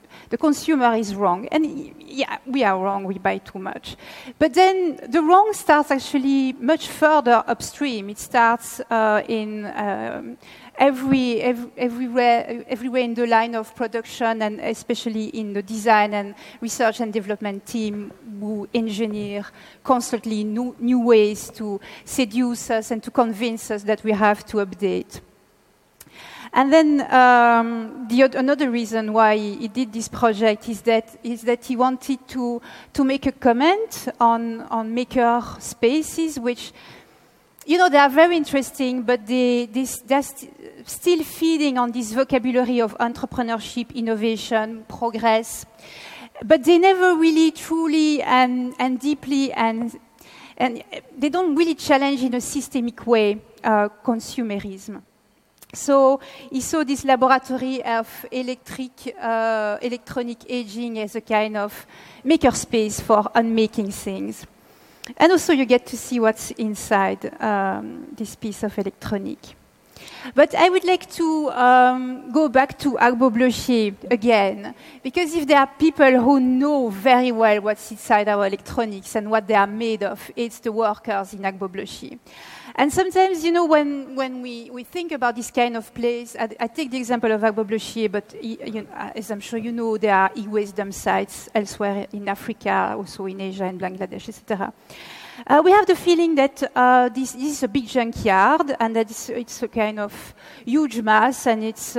the consumer is wrong. And yeah, we are wrong, we buy too much. But then the wrong starts actually much further upstream. It starts everywhere in the line of production, and especially in the design and research and development team who engineer constantly new ways to seduce us and to convince us that we have to update. And then another reason why he did this project is that he wanted to make a comment on maker spaces, which, you know, they are very interesting, but they're still feeding on this vocabulary of entrepreneurship, innovation, progress, but they never really truly and deeply and they don't really challenge in a systemic way consumerism. So he saw this laboratory of electronic aging as a kind of makerspace for unmaking things. And also you get to see what's inside this piece of electronic. But I would like to go back to Agbo Blochier again, because if there are people who know very well what's inside our electronics and what they are made of, it's the workers in Agbo Blochier. And sometimes, you know, when we think about this kind of place, I take the example of Agbo Blochier, but as I'm sure you know, there are e-waste dump sites elsewhere in Africa, also in Asia and Bangladesh, etc. We have the feeling that this is a big junkyard, and that it's a kind of huge mass, and it's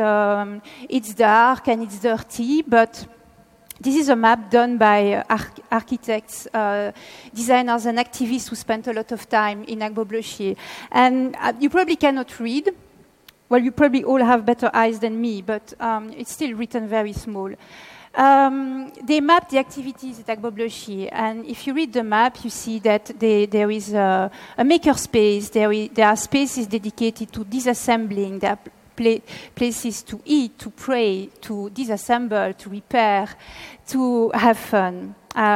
dark and it's dirty, but this is a map done by architects, designers, and activists who spent a lot of time in Agbo Blochier. And you probably cannot read. Well, you probably all have better eyes than me, but it's still written very small. They map the activities at Agbo Blochier, and if you read the map, you see that there is a maker space, there are spaces dedicated to disassembling, there are places to eat, to pray, to disassemble, to repair, to have fun.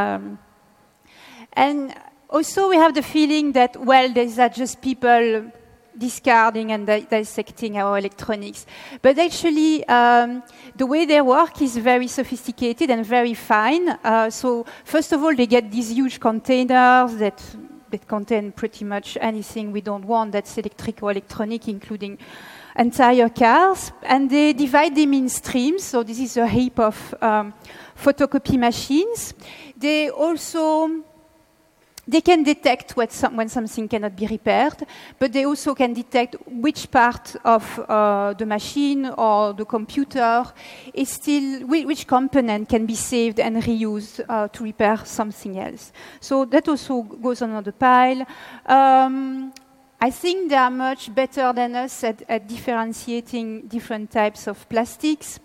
And also we have the feeling that, well, these are just people discarding and dissecting our electronics. But actually, the way they work is very sophisticated and very fine. So first of all, they get these huge containers that contain pretty much anything we don't want that's electric or electronic, including entire cars, and they divide them in streams. So this is a heap of photocopy machines. They can detect when something cannot be repaired, but they also can detect which part of the machine or the computer is still, which component can be saved and reused to repair something else. So that also goes on the pile. I think they are much better than us at differentiating different types of plastics.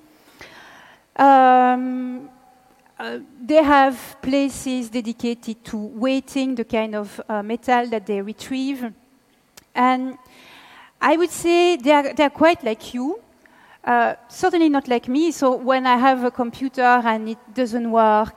They have places dedicated to weighting the kind of metal that they retrieve. And I would say they are quite like you, certainly not like me. So when I have a computer and it doesn't work,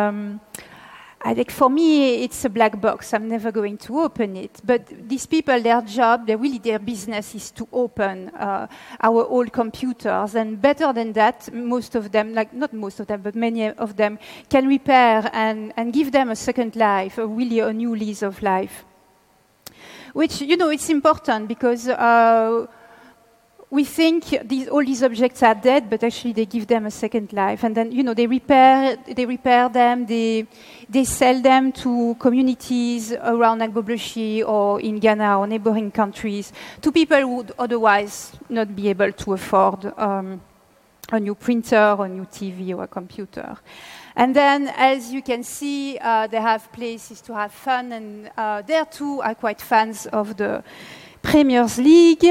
for me, it's a black box. I'm never going to open it. But these people, their business is to open our old computers. And better than that, most of them, not most of them, but many of them, can repair and give them a second life, really a new lease of life. Which, you know, it's important because we think all these objects are dead, but actually they give them a second life. And then, you know, they repair them, they sell them to communities around Agbo Blochier or in Ghana or neighboring countries, to people who would otherwise not be able to afford a new printer or a new TV or a computer. And then, as you can see, they have places to have fun, and there too are quite fans of the Premier's League.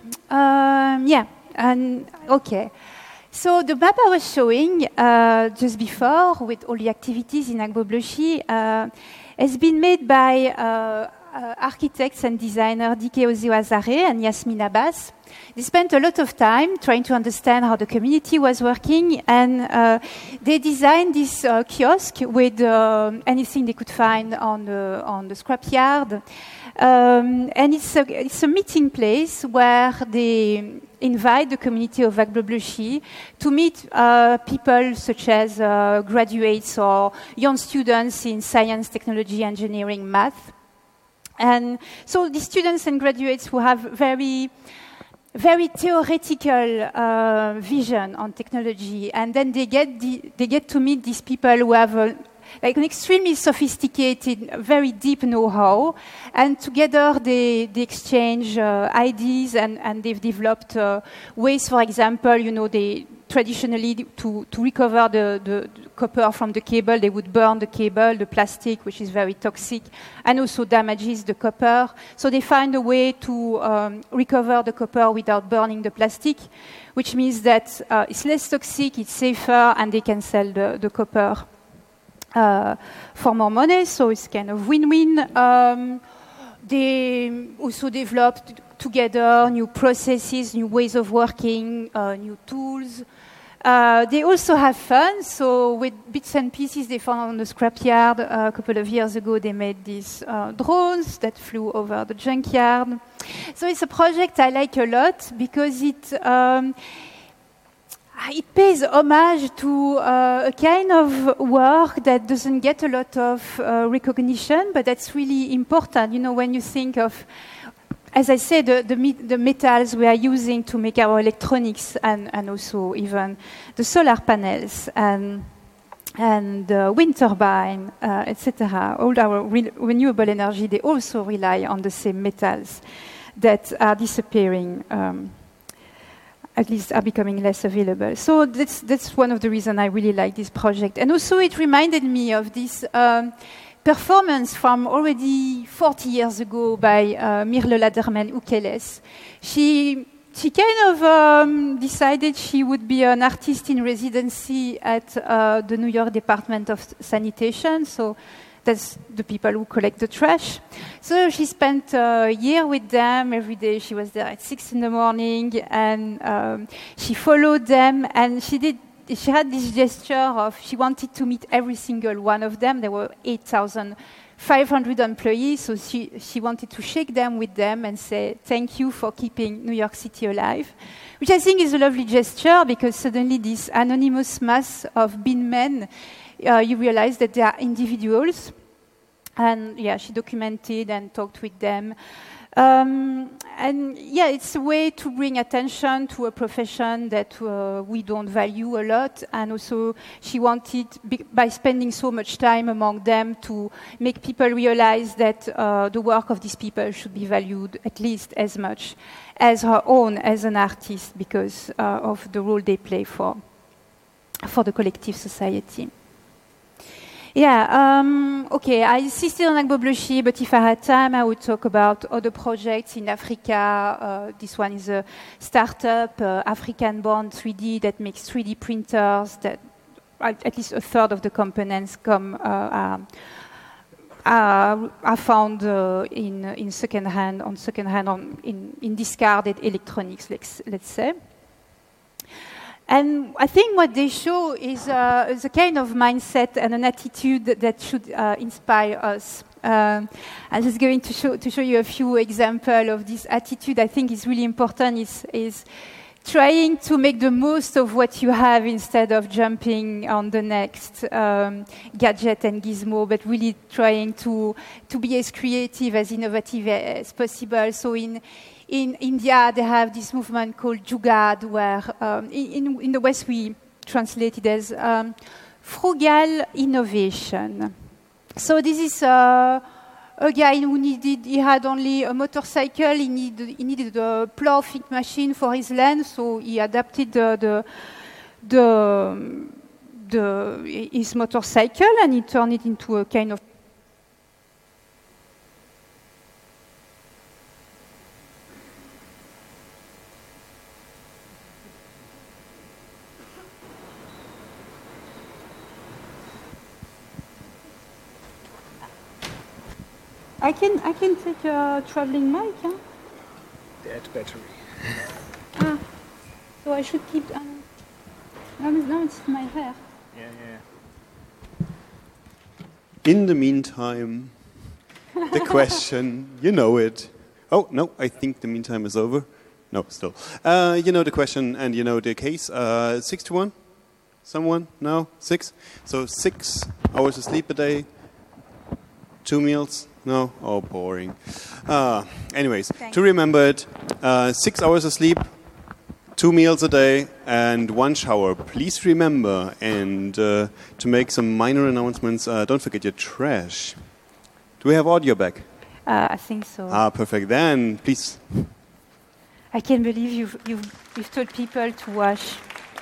Okay. So the map I was showing just before, with all the activities in Agbo Blochier, has been made by architects and designer Dike Oziwazare and Yasmin Abbas. They spent a lot of time trying to understand how the community was working, and they designed this kiosk with anything they could find on the scrapyard. And it's a meeting place where they invite the community of Agbogbloshie to meet people such as graduates or young students in science, technology, engineering, math. And so the students and graduates who have very theoretical vision on technology, and then they get to meet these people who have like an extremely sophisticated, very deep know-how, and together they exchange ideas, and they've developed ways, for example, they traditionally to recover the copper from the cable, they would burn the cable, the plastic, which is very toxic, and also damages the copper. So they find a way to recover the copper without burning the plastic, which means that it's less toxic, it's safer, and they can sell the copper for more money, so it's kind of win-win. They also developed together new processes, new ways of working, new tools. They also have fun, so with bits and pieces they found on the scrapyard a couple of years ago, they made these drones that flew over the junkyard. So it's a project I like a lot because it pays homage to a kind of work that doesn't get a lot of recognition, but that's really important. When you think of, as I said, the metals we are using to make our electronics, and also even the solar panels and the wind turbine, etc. All our renewable energy, they also rely on the same metals that are disappearing. At least are becoming less available. So that's one of the reasons I really like this project. And also it reminded me of this performance from already 40 years ago by Mirle Laderman-Ukeles. She kind of decided she would be an artist in residency at the New York Department of Sanitation. So that's the people who collect the trash. So she spent a year with them. Every day she was there at 6 in the morning, and she followed them, and she had this gesture of she wanted to meet every single one of them. There were 8,500 employees, so she wanted to shake them with them and say thank you for keeping New York City alive, which I think is a lovely gesture, because suddenly this anonymous mass of bin men, you realize that they are individuals. And she documented and talked with them. It's a way to bring attention to a profession that we don't value a lot. And also she wanted, by spending so much time among them, to make people realize that the work of these people should be valued at least as much as her own as an artist, because of the role they play for the collective society. I insisted on Agbogbloshie, but if I had time, I would talk about other projects in Africa. This one is a startup, African-born 3D, that makes 3D printers that at least a third of the components are found in second-hand, in discarded electronics, let's say. And I think what they show is a kind of mindset and an attitude that should inspire us. I'm just going to show you a few examples of this attitude. I think is really important. Is trying to make the most of what you have instead of jumping on the next gadget and gizmo, but really trying to be as creative, as innovative as possible. So in India, they have this movement called Jugaad, where in the West we translate it as frugal innovation. So this is a guy who he had only a motorcycle, he needed a ploughing machine for his land, so he adapted his motorcycle and he turned it into a kind of I can take a traveling mic, huh? Dead battery. So I should keep. No, it's my hair. Yeah. In the meantime, the question, you know it. Oh, no, I think the meantime is over. No, still. You know the question and you know the case. 6 to 1? Someone? No? 6? So 6 hours of sleep a day, 2 meals? No? Oh, boring. Anyways, Thanks. to remember it, 6 hours of sleep, 2 meals a day, and 1 shower. Please remember, and to make some minor announcements, don't forget your trash. Do we have audio back? I think so. Perfect. Then, please. I can't believe you've told people to wash.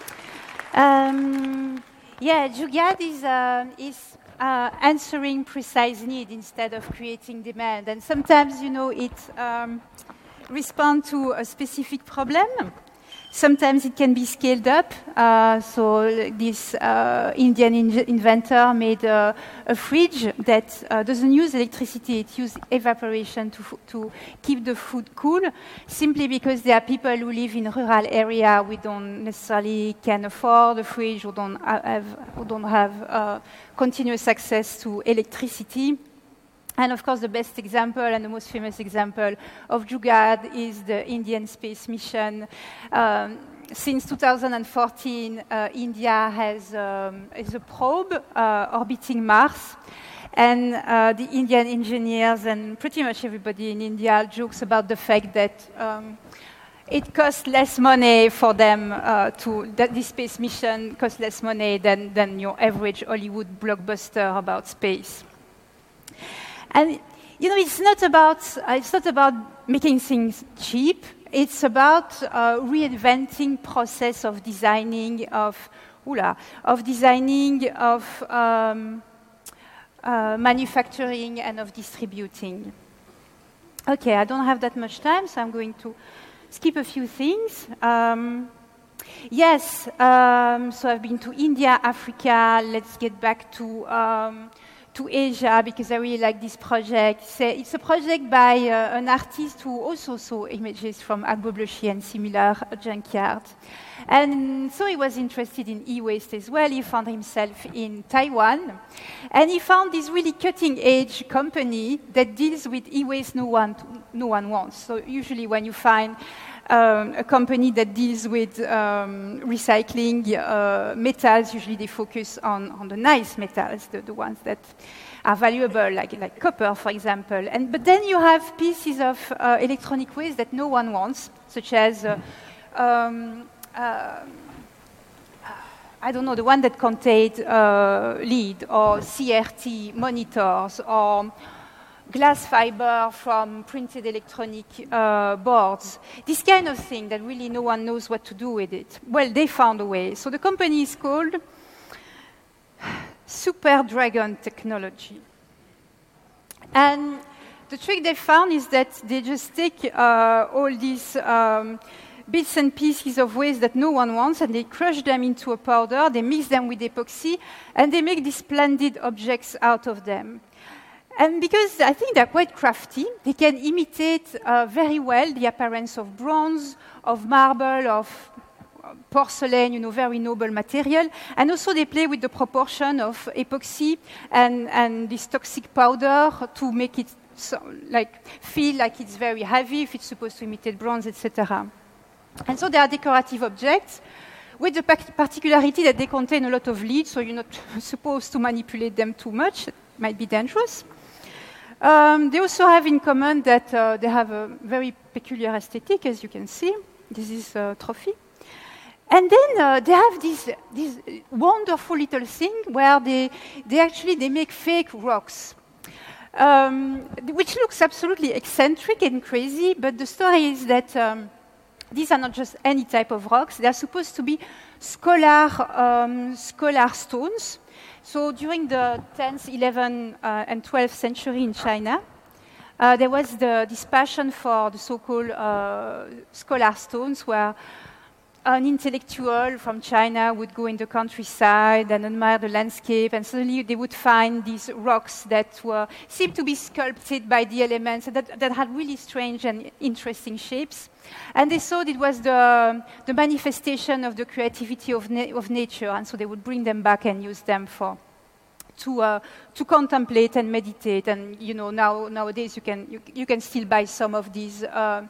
Jugaad is answering precise need instead of creating demand. And sometimes, it responds to a specific problem. Sometimes it can be scaled up. So this Indian inventor made a fridge that doesn't use electricity. It uses evaporation to keep the food cool, simply because there are people who live in rural area who don't necessarily can afford a fridge or don't have continuous access to electricity. And of course, the best example and the most famous example of Jugaad is the Indian space mission. Since 2014, India has is a probe orbiting Mars. And the Indian engineers and pretty much everybody in India jokes about the fact that it costs less money for them that this space mission costs less money than your average Hollywood blockbuster about space. And it's not about making things cheap. It's about reinventing process of designing, of manufacturing, and of distributing. Okay, I don't have that much time, so I'm going to skip a few things. So I've been to India, Africa. Let's get back to Asia, because I really like this project. It's a project by an artist who also saw images from Agbogbloshie and similar junkyard. And so he was interested in e-waste as well. He found himself in Taiwan. And he found this really cutting-edge company that deals with e-waste no one wants. So usually when you find a company that deals with recycling metals, usually they focus on the nice metals, the ones that are valuable, like copper, for example. But then you have pieces of electronic waste that no one wants, such as, I don't know, the one that contained lead or CRT monitors or glass fiber from printed electronic boards, this kind of thing that really no one knows what to do with it. Well, they found a way. So the company is called Super Dragon Technology. And the trick they found is that they just take all these bits and pieces of waste that no one wants, and they crush them into a powder, they mix them with epoxy, and they make these splendid objects out of them. And because I think they're quite crafty, they can imitate very well the appearance of bronze, of marble, of porcelain, very noble material. And also they play with the proportion of epoxy and this toxic powder to make it feel like it's very heavy, if it's supposed to imitate bronze, etc. And so they are decorative objects with the particularity that they contain a lot of lead, so you're not supposed to manipulate them too much. It might be dangerous. They also have in common that they have a very peculiar aesthetic, as you can see. This is a trophy. And then they have this wonderful little thing where they make fake rocks, which looks absolutely eccentric and crazy, but the story is that these are not just any type of rocks. They are supposed to be scholar stones. So during the 10th, 11th, and 12th century in China, there was this passion for the so-called scholar stones, where an intellectual from China would go in the countryside and admire the landscape, and suddenly they would find these rocks that seemed to be sculpted by the elements, and that had really strange and interesting shapes. And they thought it was the manifestation of the creativity of nature, and so they would bring them back and use them to contemplate and meditate. And nowadays you can still buy some of these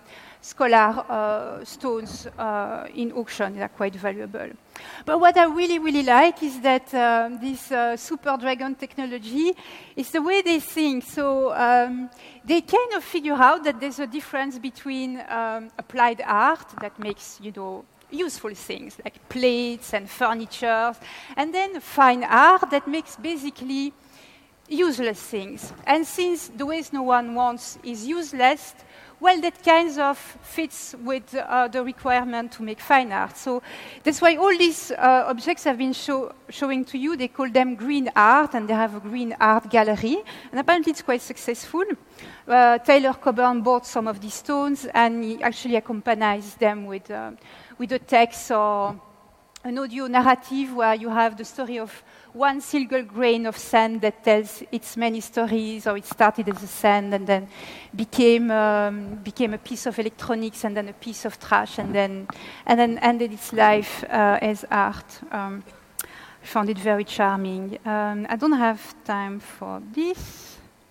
scholar stones in auction. They are quite valuable. But what I really, really like is that this Super Dragon technology is the way they think. So they kind of figure out that there's a difference between applied art that makes, useful things like plates and furniture, and then fine art that makes basically useless things. And since the ways no one wants is useless, well, that kind of fits with the requirement to make fine art. So that's why all these objects have been showing to you. They call them green art, and they have a green art gallery. And apparently it's quite successful. Taylor Coburn bought some of these stones, and he actually accompanies them with a text or an audio narrative where you have the story of one single grain of sand that tells its many stories, or it started as a sand and then became a piece of electronics and then a piece of trash and then ended its life as art. I found it very charming. I don't have time for this.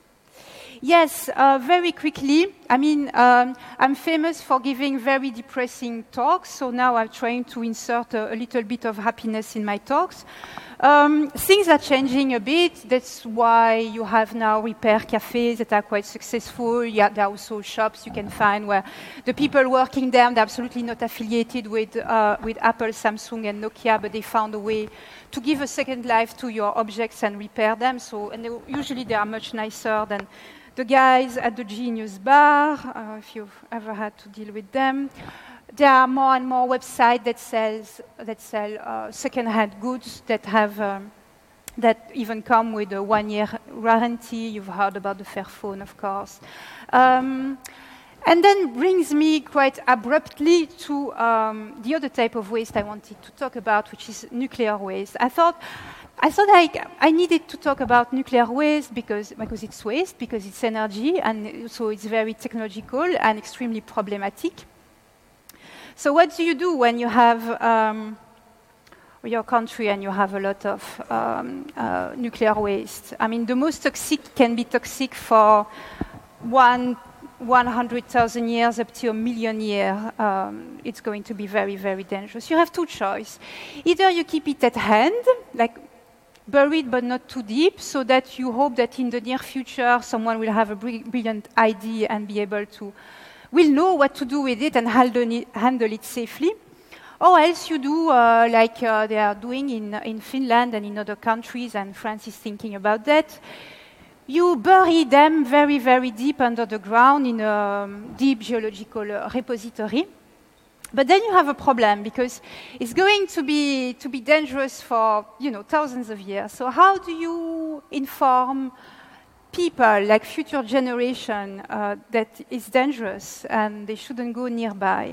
Yes, very quickly. I mean, I'm famous for giving very depressing talks, so now I'm trying to insert a little bit of happiness in my talks. Things are changing a bit. That's why you have now repair cafes that are quite successful. Yeah, there are also shops you can find where the people working there, they're absolutely not affiliated with Apple, Samsung, and Nokia, but they found a way to give a second life to your objects and repair them. So, and usually they are much nicer than the guys at the Genius Bar, if you've ever had to deal with them. There are more and more websites that sell second-hand goods that have that even come with a 1-year warranty. You've heard about the Fairphone, of course. And then brings me quite abruptly to the other type of waste I wanted to talk about, which is nuclear waste. I thought I needed to talk about nuclear waste because it's waste, because it's energy, and so it's very technological and extremely problematic. So what do you do when you have your country and you have a lot of nuclear waste? I mean, the most toxic can be toxic for 100,000 years up to 1 million years. It's going to be very, very dangerous. You have two choices. Either you keep it at hand, like buried but not too deep, so that you hope that in the near future someone will have a brilliant idea and be able to will know what to do with it and handle it safely. Or else you do like they are doing in Finland and in other countries, and France is thinking about that. You bury them very, very deep under the ground in a deep geological repository. But then you have a problem, because it's going to be dangerous for thousands of years. So how do you inform people, like future generation, that it's dangerous and they shouldn't go nearby?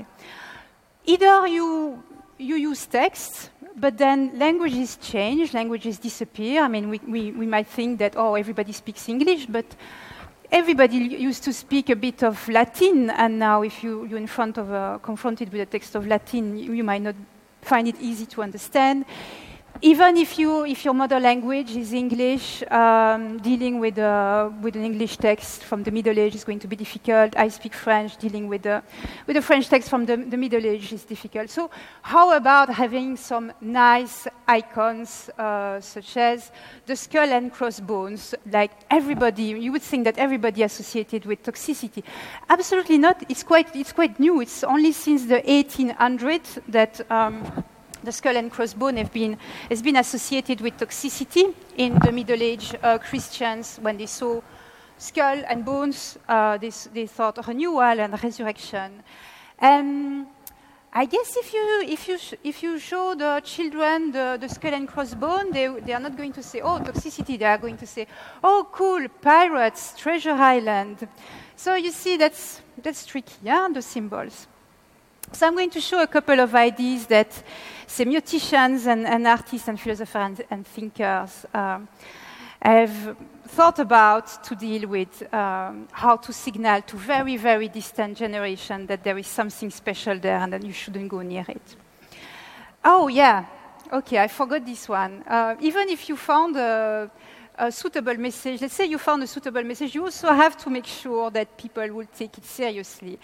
Either you use text, but then languages change, languages disappear. I mean, we might think that, everybody speaks English, but everybody used to speak a bit of Latin, and now if you're confronted with a text of Latin, you might not find it easy to understand. Even if your mother language is English, dealing with an English text from the Middle Age is going to be difficult. I speak French, dealing with a French text from the Middle Age is difficult. So how about having some nice icons, such as the skull and crossbones? Like you would think that everybody associated with toxicity. Absolutely not. It's quite new. It's only since the 1800s that the skull and crossbone has been associated with toxicity. In the Middle Age, Christians, when they saw skull and bones, they thought renewal and resurrection. And I guess if you show the children the skull and crossbone, they are not going to say, toxicity. They are going to say, cool, pirates, treasure island. So you see, that's tricky, the symbols. So I'm going to show a couple of ideas that semioticians and artists and philosophers and thinkers have thought about to deal with how to signal to very, very distant generations that there is something special there and that you shouldn't go near it. Oh, yeah. Okay, I forgot this one. Even if you found a suitable message, let's say you found a suitable message, you also have to make sure that people will take it seriously.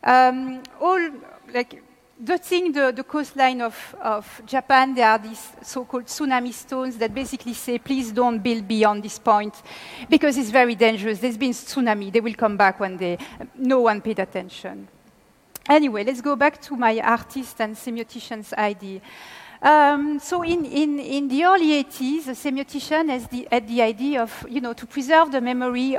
Dotting the coastline of Japan, there are these so-called tsunami stones that basically say, please don't build beyond this point because it's very dangerous. There's been tsunami. They will come back one day. No one paid attention. Anyway, let's go back to my artist and semiotician's idea. So in the early 80s, a semiotician had the idea of, to preserve the memory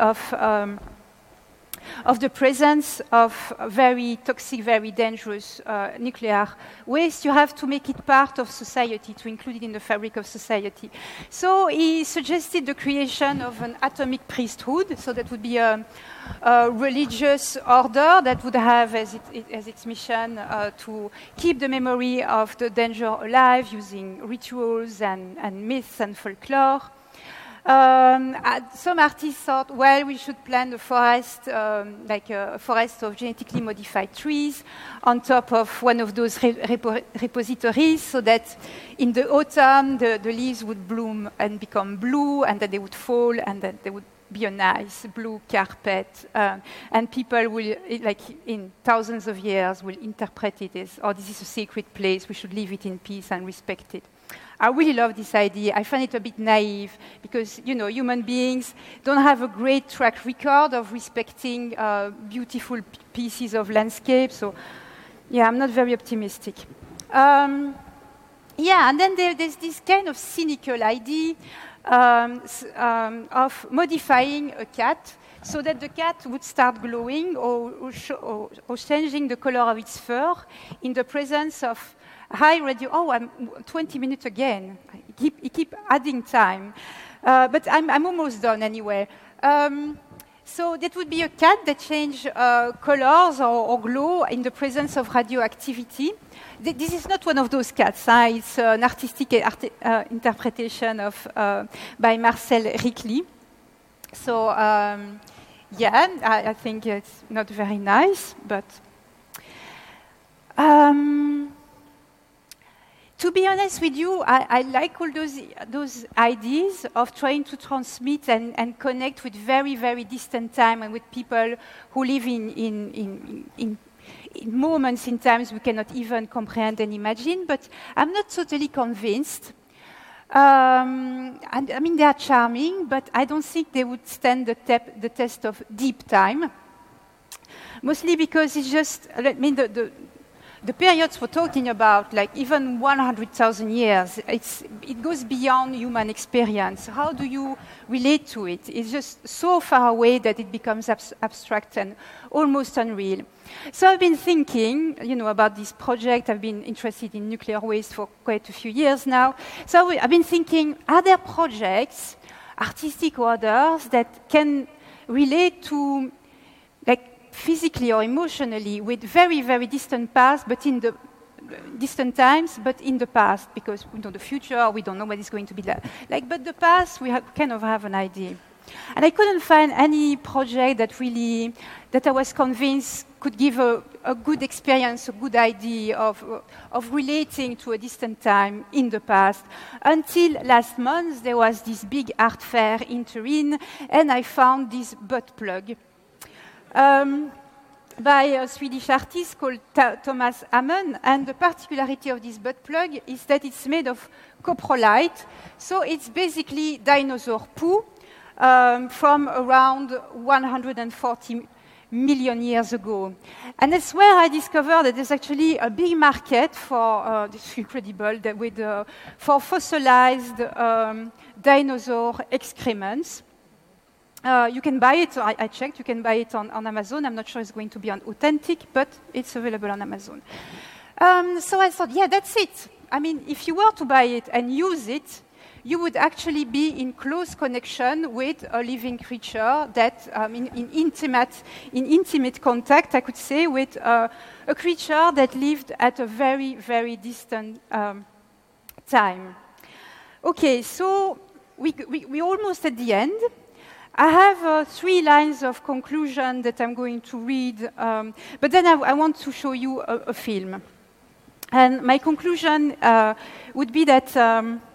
of the presence of very toxic, very dangerous nuclear waste. You have to make it part of society, to include it in the fabric of society. So he suggested the creation of an atomic priesthood. So that would be a religious order that would have as its mission to keep the memory of the danger alive using rituals and myths and folklore. Some artists thought, well, we should plant a forest, like a forest of genetically modified trees on top of one of those repositories so that in the autumn the leaves would bloom and become blue and that they would fall and that they would be a nice blue carpet. And people will, like in thousands of years, will interpret it as, oh, this is a sacred place, we should leave it in peace and respect it. I really love this idea. I find it a bit naive because, human beings don't have a great track record of respecting beautiful pieces of landscape. So, yeah, I'm not very optimistic. And then there's this kind of cynical idea of modifying a cat so that the cat would start glowing or changing the color of its fur in the presence of high radio. Oh, I'm 20 minutes again. I keep adding time. But I'm almost done anyway. So that would be a cat that changes colors or glow in the presence of radioactivity. This is not one of those cats. It's an artistic interpretation by Marcel Ricli. So, I think it's not very nice, but... to be honest with you, I like all those ideas of trying to transmit and connect with very, very distant time and with people who live in moments in times we cannot even comprehend and imagine, but I'm not totally convinced. And I mean, they are charming, but I don't think they would stand the test of deep time. Mostly because it's just, the periods we're talking about, like even 100,000 years, it goes beyond human experience. How do you relate to it? It's just so far away that it becomes abstract and almost unreal. So I've been thinking, about this project. I've been interested in nuclear waste for quite a few years now. So I've been thinking, are there projects, artistic or others, that can relate to, physically or emotionally with very, very distant past, but in the distant times, but in the past, because we know the future, we don't know what it's going to be like. But the past, we kind of have an idea. And I couldn't find any project that I was convinced could give a good experience, a good idea of relating to a distant time in the past. Until last month, there was this big art fair in Turin, and I found this butt plug. By a Swedish artist called Thomas Hammond, and the particularity of this butt plug is that it's made of coprolite, so it's basically dinosaur poo from around 140 million years ago. And that's where I discovered that there's actually a big market for, this is incredible, for fossilized dinosaur excrements. You can buy it, I checked, you can buy it on Amazon. I'm not sure it's going to be authentic, but it's available on Amazon. So I thought, yeah, that's it. I mean, if you were to buy it and use it, you would actually be in close connection with a living creature that, in intimate contact, I could say, with a creature that lived at a very, very distant time. Okay, so we're almost at the end. I have 3 lines of conclusion that I'm going to read, but then I want to show you a film. And my conclusion would be that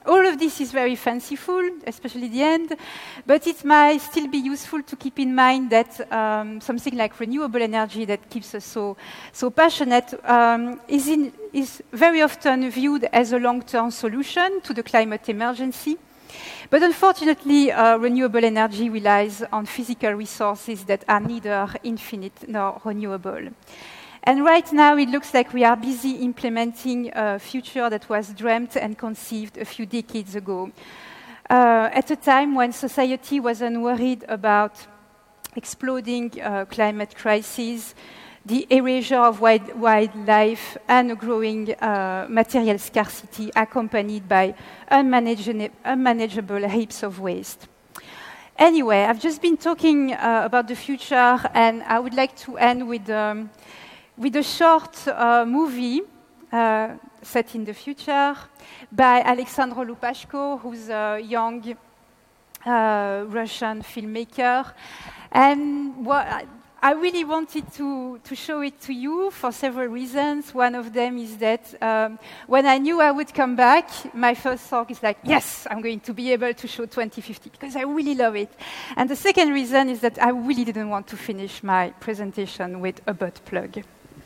All of this is very fanciful, especially the end, but it might still be useful to keep in mind that something like renewable energy that keeps us so passionate is very often viewed as a long-term solution to the climate emergency. But unfortunately, renewable energy relies on physical resources that are neither infinite nor renewable. And right now, it looks like we are busy implementing a future that was dreamt and conceived a few decades ago. At a time when society was unworried about exploding climate crises, the erasure of wildlife, and a growing material scarcity accompanied by unmanageable heaps of waste. Anyway, I've just been talking about the future, and I would like to end with a short movie set in the future by Alexandre Lupashko, who's a young Russian filmmaker. And I really wanted to show it to you for several reasons. One of them is that when I knew I would come back, my first thought is like, yes, I'm going to be able to show 2050, because I really love it. And the second reason is that I really didn't want to finish my presentation with a butt plug.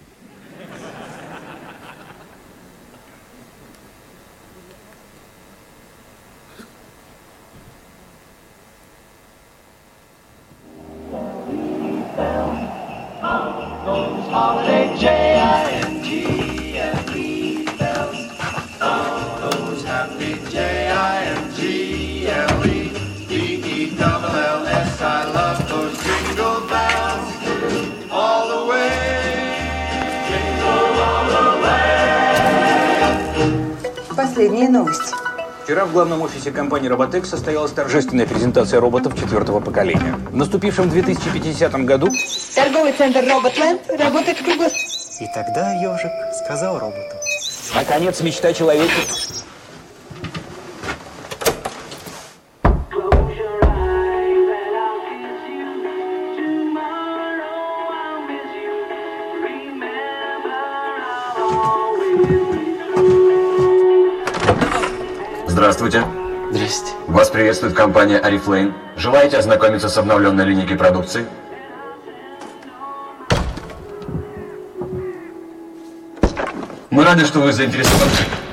Holiday, J-I-N-G-L-E bells. All those happy J-I-N-G-L-E B-E-double-L-S. I love those jingle bells all the way. Jingle all the way. Последние новости. Вчера в главном офисе компании Robotex состоялась торжественная презентация роботов 4-го поколения. В наступившем 2050 году Торговый центр Роботленд работает круглосуточно. И тогда ежик сказал роботу: наконец мечта человека. Здравствуйте. Здрасте. Вас приветствует компания Oriflame. Желаете ознакомиться с обновленной линейкой продукции? Мы рады, что вы заинтересованы.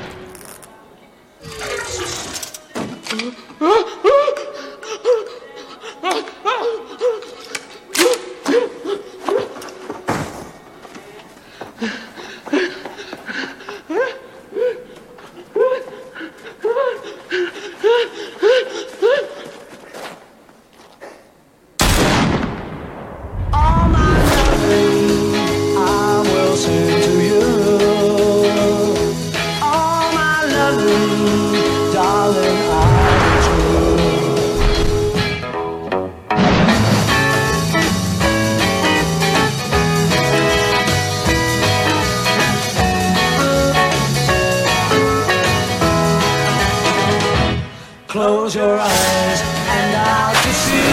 Close your eyes and I'll kiss you.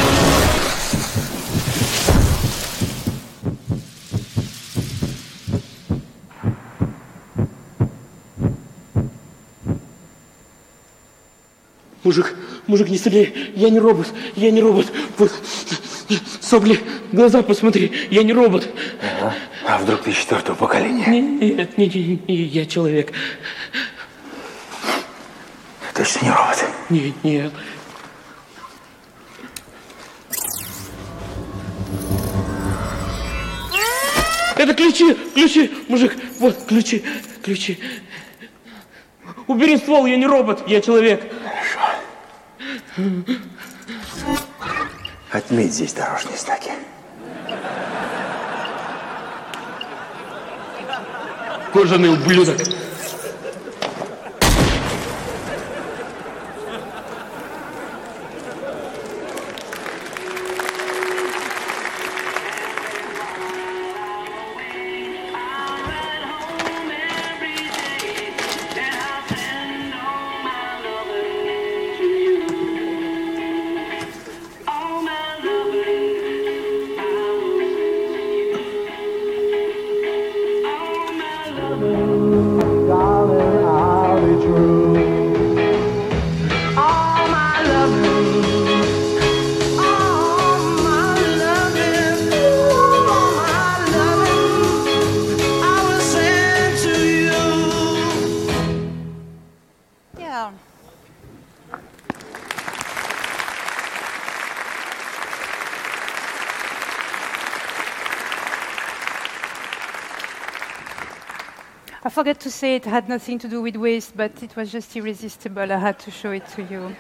Мужик, не стреляй, я не робот. Вот, сопли, глаза посмотри, я не робот. Ага. А вдруг ты 4-го поколения? Нет, я человек. Точно не робот? Нет. Это ключи, мужик, вот, ключи. Убери ствол, я не робот, я человек. Хорошо. Отметь здесь дорожные знаки. Кожаный ублюдок. All my loving I forgot to say it had nothing to do with waste, but it was just irresistible. I had to show it to you.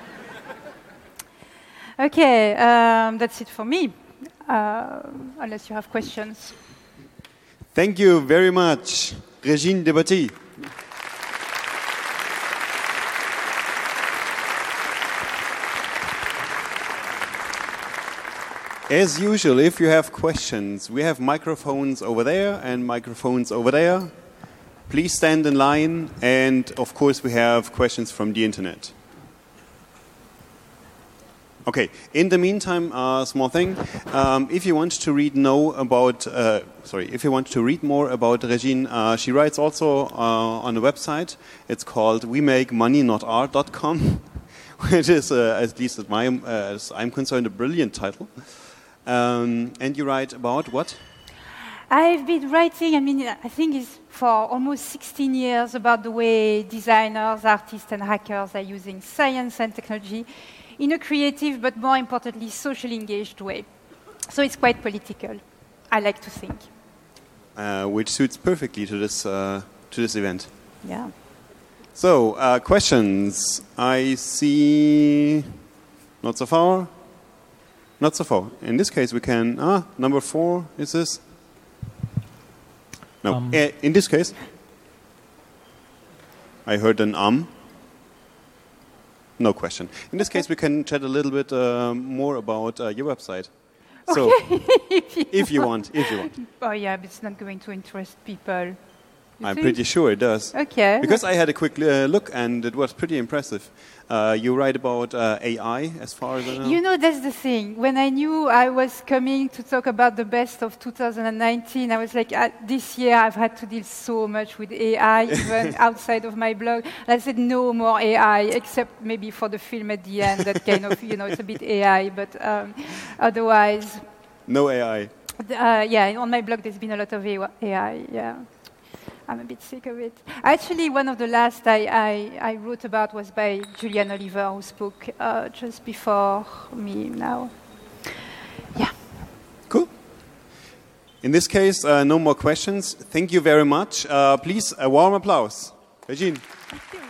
Okay, that's it for me, unless you have questions. Thank you very much, Régine Debatty. As usual, if you have questions, we have microphones over there and microphones over there. Please stand in line, and of course we have questions from the internet. Okay, in the meantime, a small thing. If you want to read more about Régine, she writes also on a website. It's called WeMakeMoneyNotArt.com, which is, at least as I'm concerned, a brilliant title. And you write about what? I've been writing, I think it's for almost 16 years about the way designers, artists, and hackers are using science and technology in a creative, but more importantly, socially engaged way. So it's quite political, I like to think. Which suits perfectly to this event. Yeah. So, questions. I see not so far. Not so far. In this case, we can... number 4, is this? No. In this case, I heard an No question. In this case, we can chat a little bit more about your website. So, if you want. Oh yeah, but it's not going to interest people. I'm pretty sure it does. Okay. Because I had a quick look, and it was pretty impressive. You write about AI, as far as I know. You know, that's the thing. When I knew I was coming to talk about the best of 2019, I was like, this year I've had to deal so much with AI, even outside of my blog. And I said, no more AI, except maybe for the film at the end, that kind of, it's a bit AI, but otherwise... No AI. Yeah, on my blog there's been a lot of AI, yeah. I'm a bit sick of it. Actually, one of the last I wrote about was by Julian Oliver, who spoke just before me now. Yeah. Cool. In this case, no more questions. Thank you very much. Please, a warm applause. Régine. Thank you.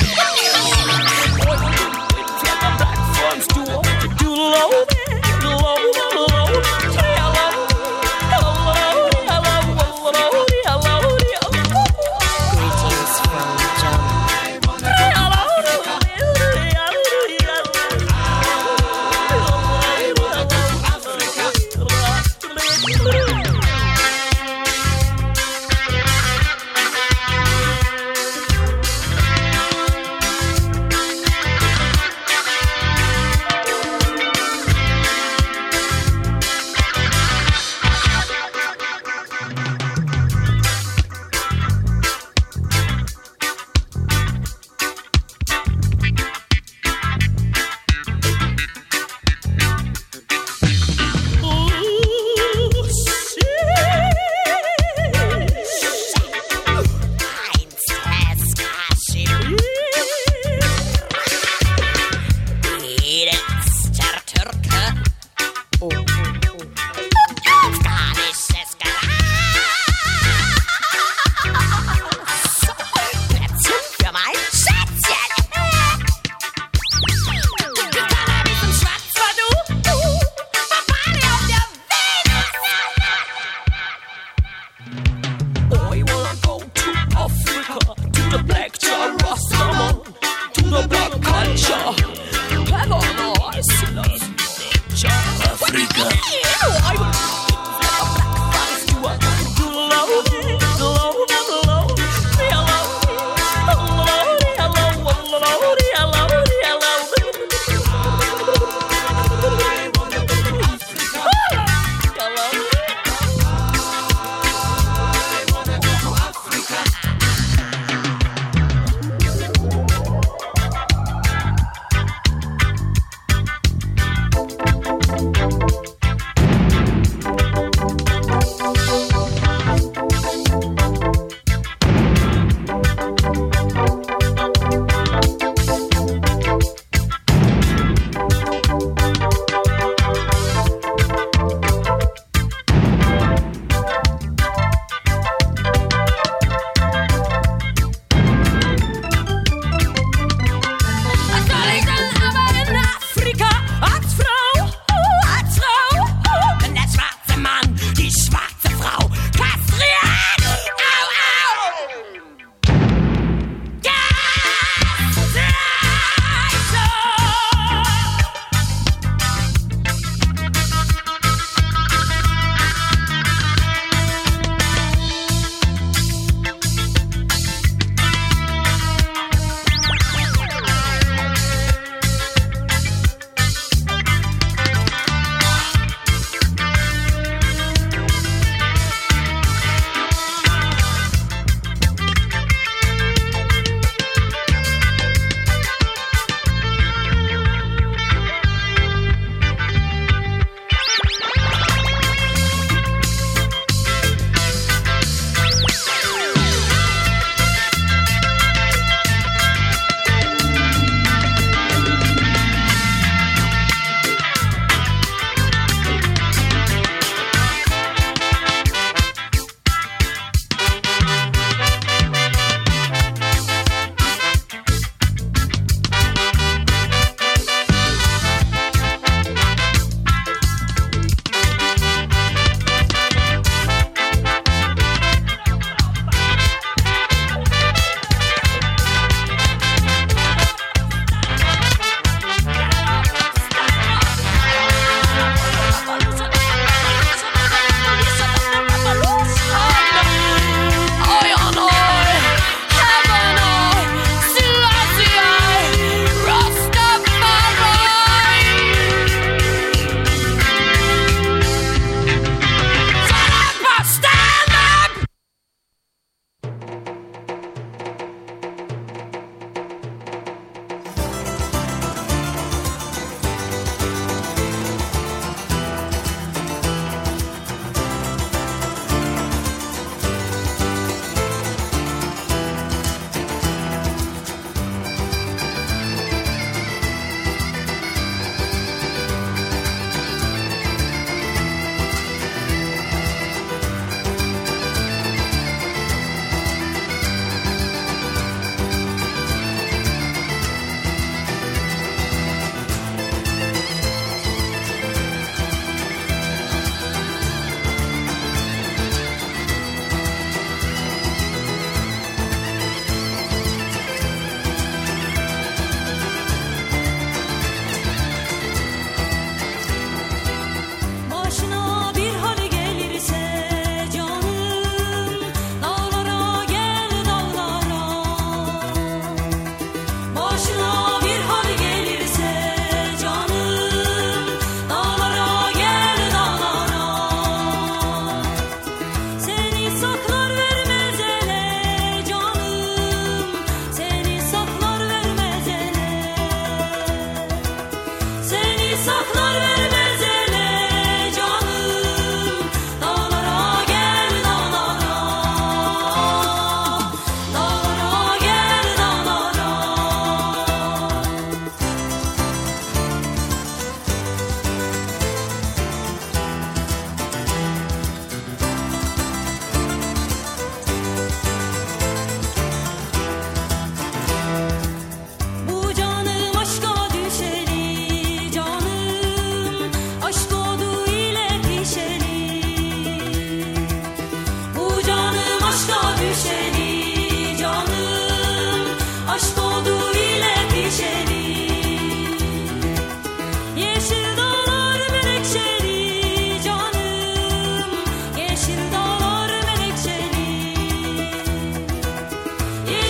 What you mean?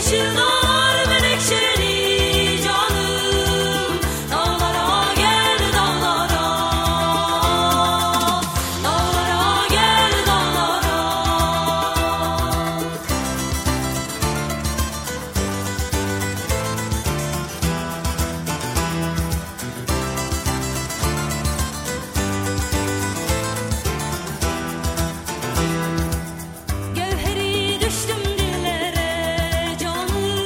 yeşil dağlar menekşeli canım. Dağlara gel dağlara, dağlara gel dağlara. Gevheri düştüm dillere canım.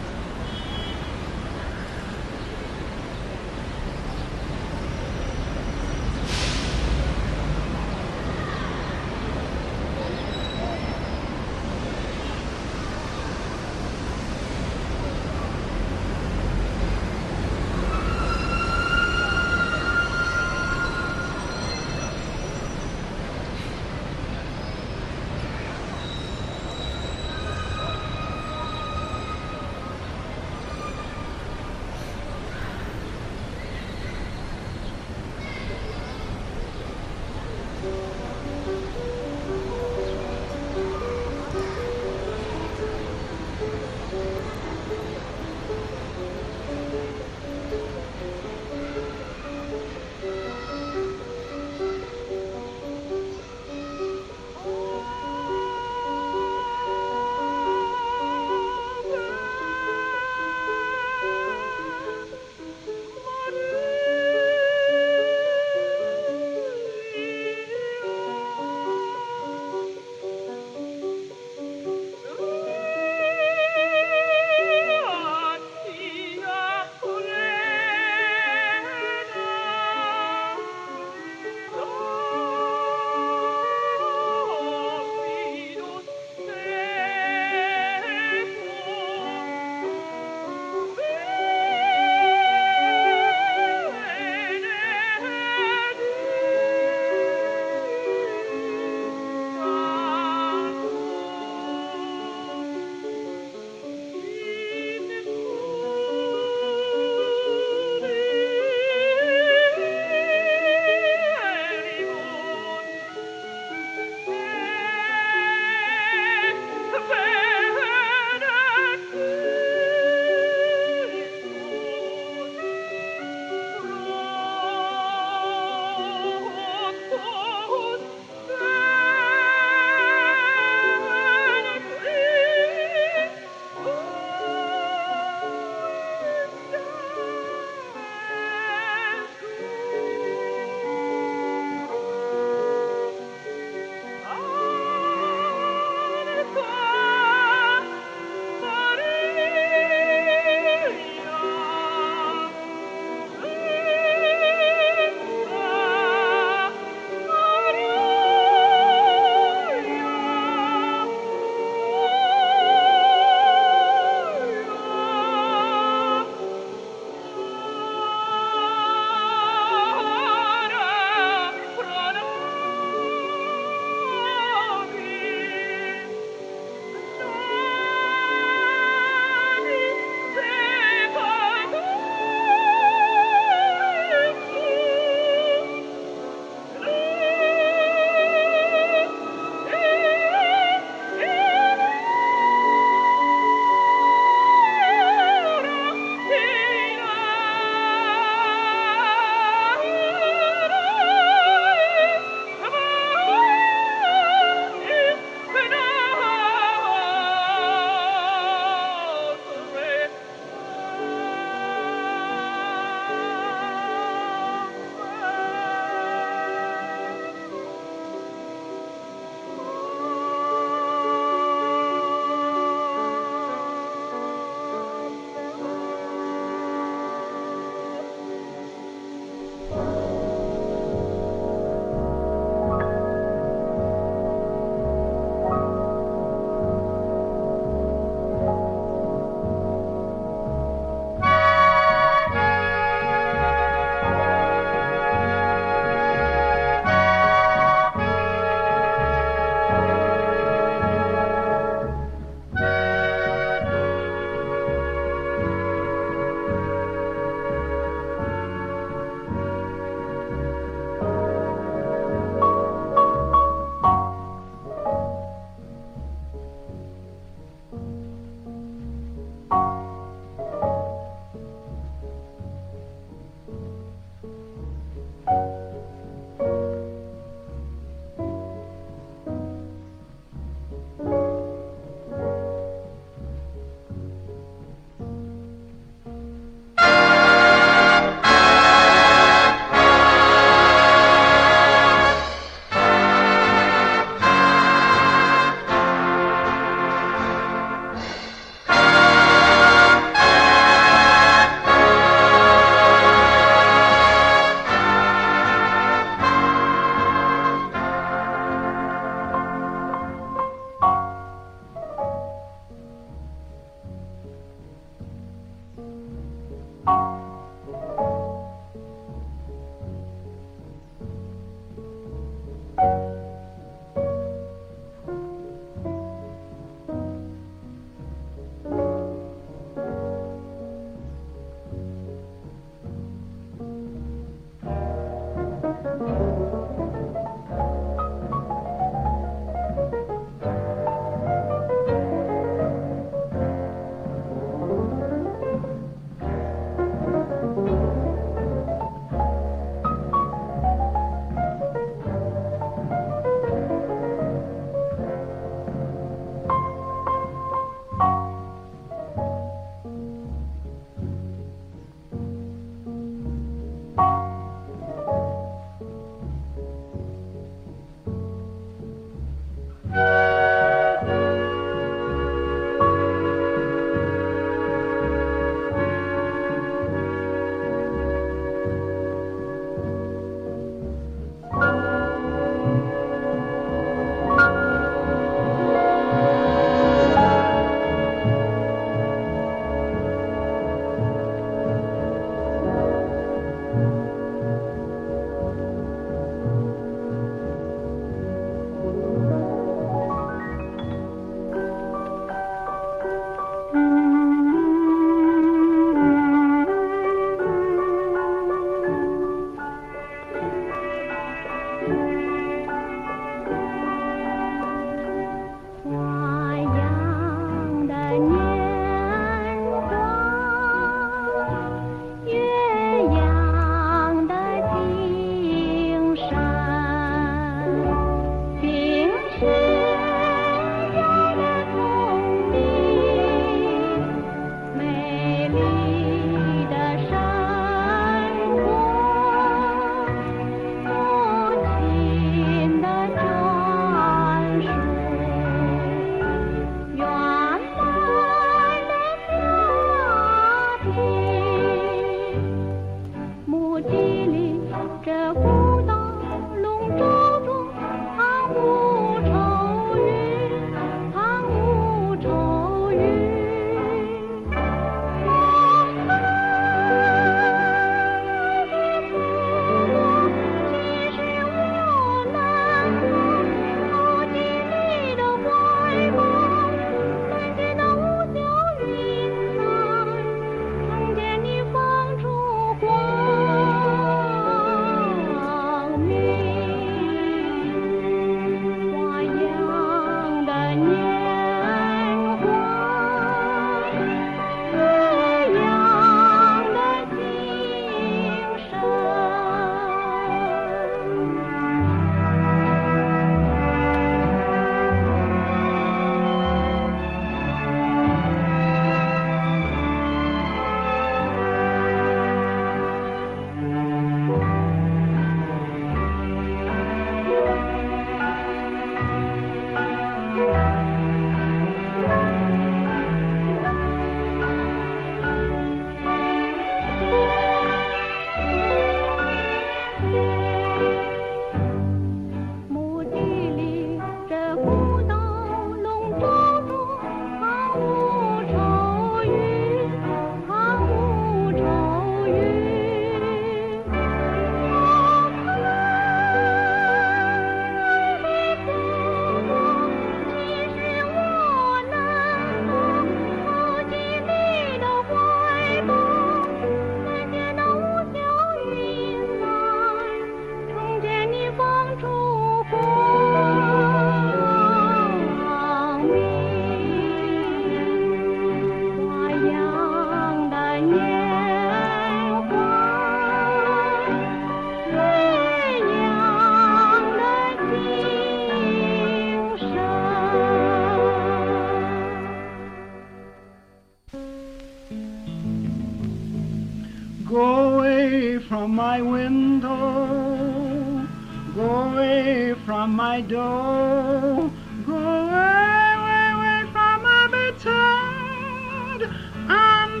from my window, go away from my door, go away, away, away from my bedside, and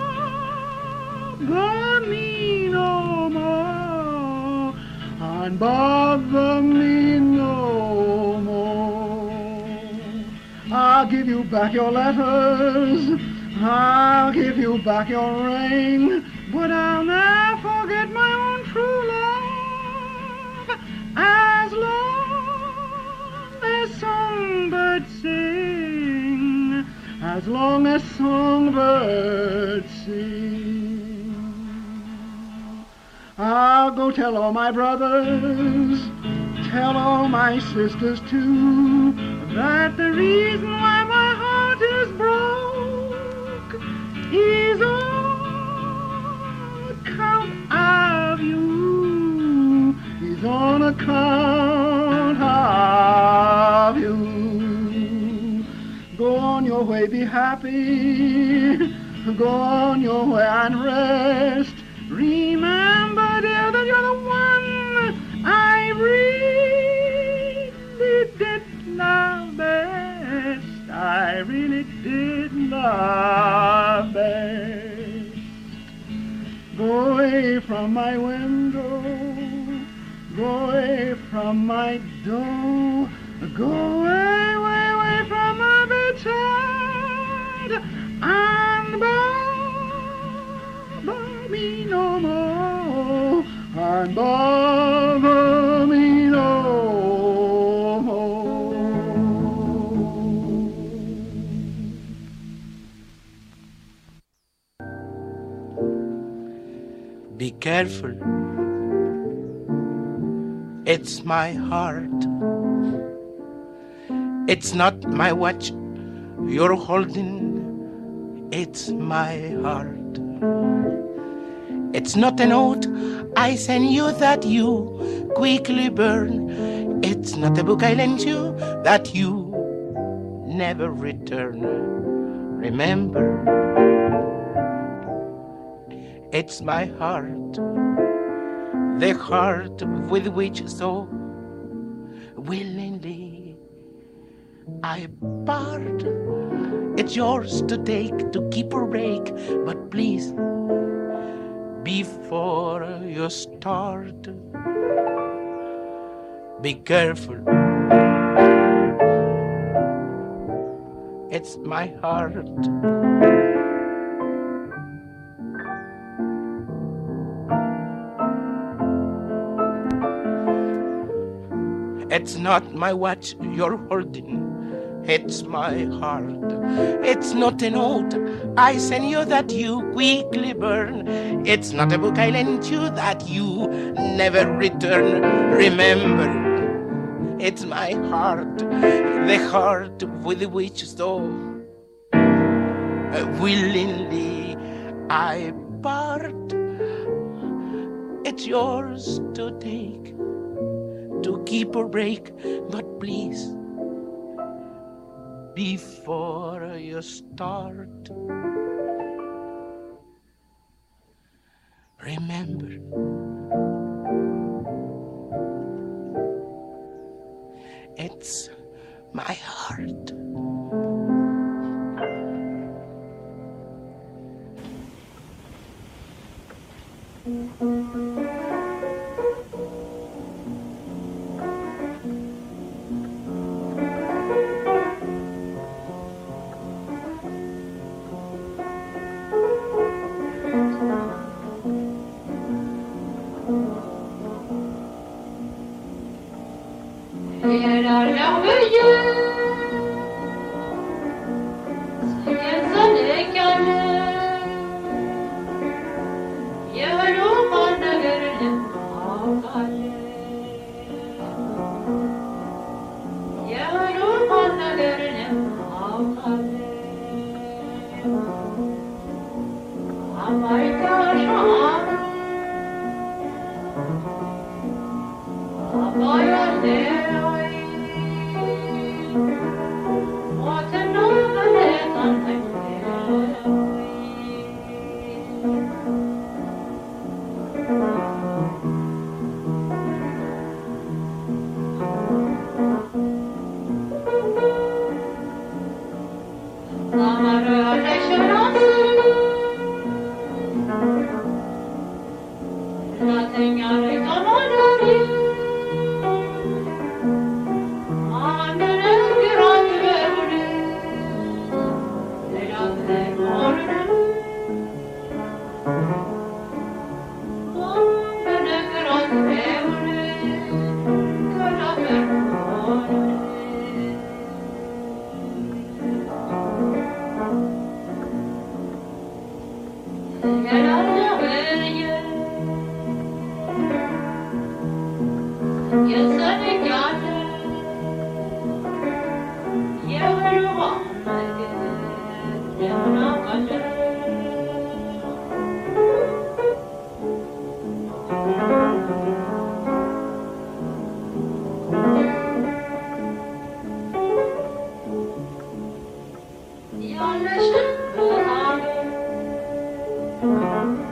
bother me no more, and bother me no more. I'll give you back your letters, I'll give you back your ring, but I'll never forget my own true love, as long as songbirds sing, as long as songbirds sing. I'll go tell all my brothers, tell all my sisters too, that the reason why my heart is broke is on account of you, is on account of you. Go on your way, be happy, go on your way and rest. Remember, dear, that you're the one I really did love best. I really did love best. Go away from my window, go away from my door, go away, away, away from my bedside, and bother me no more, and bother me no more. Be careful, it's my heart. It's not my watch you're holding, it's my heart. It's not a note I send you that you quickly burn. It's not a book I lend you that you never return. Remember, it's my heart, the heart with which so willingly I part. It's yours to take, to keep or break, but please, before you start, be careful. It's my heart. It's not my watch you're holding, it's my heart. It's not a note I send you that you quickly burn. It's not a book I lend you that you never return. Remember, it's my heart, the heart with which so willingly I part. It's yours to take, to keep or break, but please, before you start, remember, it's my heart. Yanlışlık